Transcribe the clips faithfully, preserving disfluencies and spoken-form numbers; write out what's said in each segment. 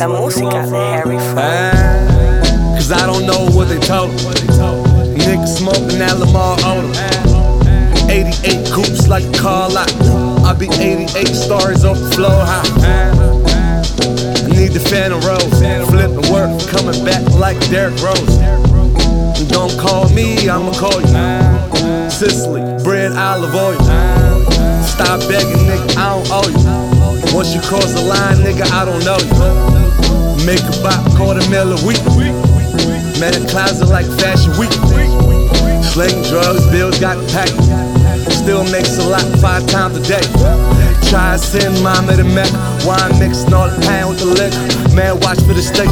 La música de Harry Fraud. Cause I don't know what they told. Niggas smoking that Lamar Odom. eighty-eight coupes like a car lot. I be eighty-eight stars off the floor high. I need the Phantom Rose. Flipping work, coming back like Derrick Rose. And don't call me, I'ma call you. Sicily, bread, olive oil. Stop begging, nigga, I don't owe you. Once you cross the line, nigga, I don't know you. Make a bop, quarter mil a week. Man, a closet like Fashion Week. Sling drugs, bills got packed. Still makes a lot five times a day. Try to send mama to Mecca. Wine mixing all the pan with the liquor. Man, watch for the stick.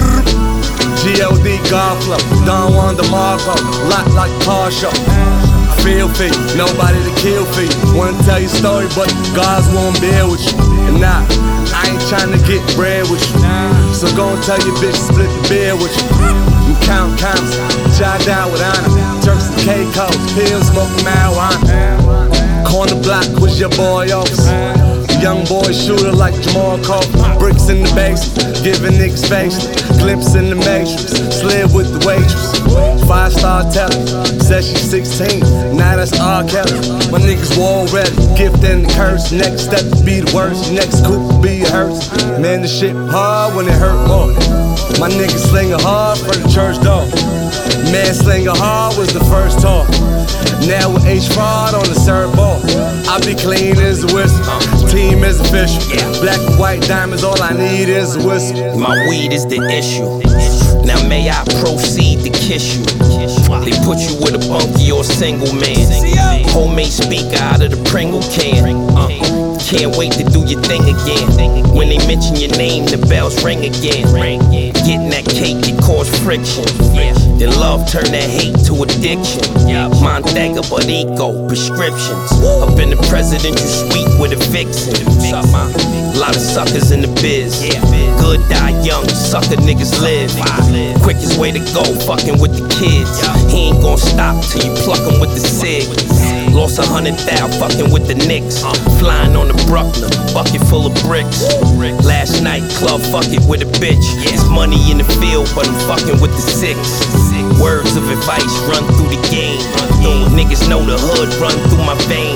G O D, God flow. Don Juan DeMarco. Lot like a car show. Feel for you, nobody to kill for you. Wanna tell your story, but God's won't bear with you. And nah, I ain't tryna get bread with you. So go and tell your bitch to split the beer with you. And count counts, jot down with honor. Turks and Caicos, pills, smoking marijuana. Corner block was your boy office. Young boy shooter like Jamal Crawford. Bricks in the basement, giving niggas faces. Glimpse in the matrix, slid with the waitress. Five star teller, said she's sixteen. Now that's R. Kelly. My niggas were already gift and the curse. Next step be the worst, next coup be a hearse. Man, the shit hard when it hurt more. My niggas slinging hard for the church door. Man, slinging hard was the first talk. Now with H Fraud on the third ball. I be clean as a whistle. Team is official. Black and white diamonds, all I need is a whistle. My weed is the issue. Now may I proceed to kiss you? They put you with a bunkie or single man. Homemade speaker out of the Pringle can. Uh, can't wait to do your thing again. When they mention your name, the bells ring again. Getting that cake, it cause friction. Then love turn that hate to addiction. Montega, but eco prescriptions. Up in the presidential suite with a vixen. A lot of suckers in the biz. Good die young, sucker niggas live. Quickest way to go, fucking with the kids. He ain't gon' stop till you pluck him with the cig. Lost a hundred thou, fucking with the Knicks. Flying on the Bruckner, bucket full of bricks. Last night, club, fuck it with a bitch. There's money in the field, but I'm fucking with the six. Words of advice run through the game. Niggas know the hood run through my veins.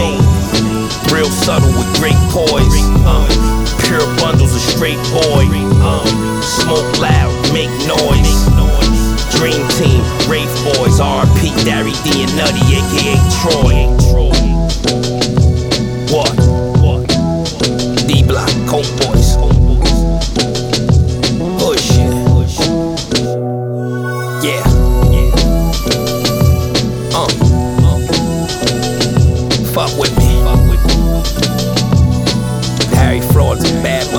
Real subtle with great poise. Pure bundles of straight boy. Smoke loud, make noise. Dream team, Wraith Boys, R P, Darry D and Nutty, aka Troy. What? D Block, Coke Boys. Push it. Yeah. Uh. Fuck with me. Harry Fraud's a bad one.